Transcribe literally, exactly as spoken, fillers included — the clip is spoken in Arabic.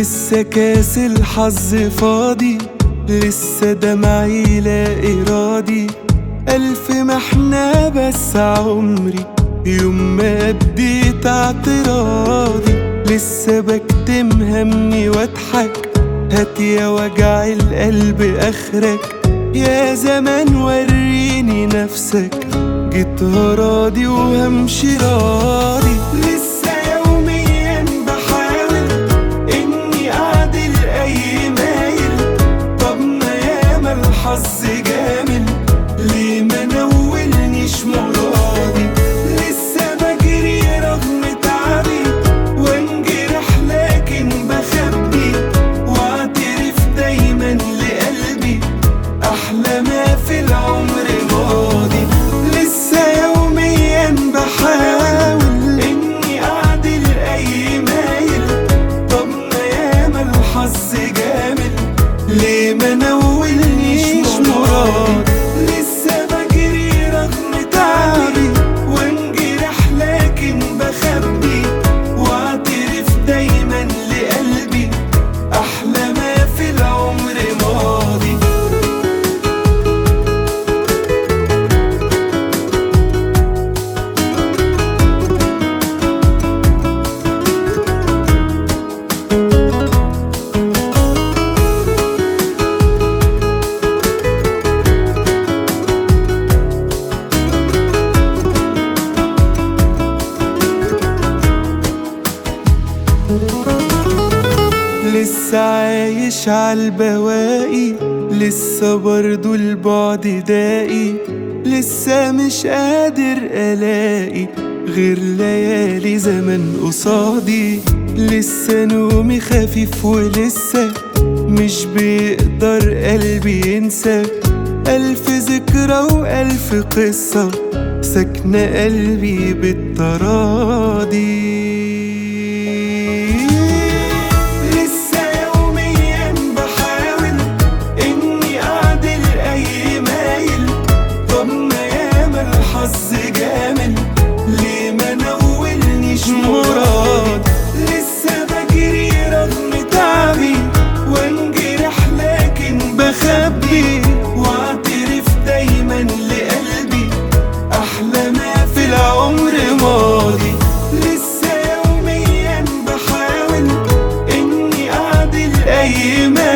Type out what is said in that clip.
لسه كاس الحظ فاضي، لسه دمعي لا إرادي. ألف محنة بس عمري يوم ما أديت اعتراضي. لسه بكتم همي واضحك، هات يا وجع القلب آخرك. يا زمان وريني نفسك، جيت راضي وهمشي راضي. لسه يوميا بحاول إني أعدل أي مايل. طب ما ياما الحظ جامل، ليه ما نولنيش مرادي؟ لسه بجري رغم تعبي وانجرح لكن بخبي، واعترف دايما لقلبي أحلى ما في العمر ماضي. لسه يوميا بحاول إني أعدل أي مايل. طب ما ياما الحظ جامل، ليه ما نولنيش مراد؟ لسه بجري رغم تعبي وانجرح لكن بخبي، واعترف دايما لقلبي أحلى ما في العمر ماضي. لسه عايش عالبواقي، لسه برضو البعد داقي. لسه مش قادر ألاقي غير ليالي زمن قصادي. لسه نومي خفيف ولسه مش بيقدر قلبي ينسى. ألف ذكرى وألف قصة ساكنة قلبي بالتراضي. الحظ جامل، ليه ما نولنيش مراد؟ لسه بجري رغم تعبي وانجرح لكن بخبي، واعترف دايما لقلبي أحلى ما في العمر ماضي. لسه يوميا بحاول إني أعدل أي ما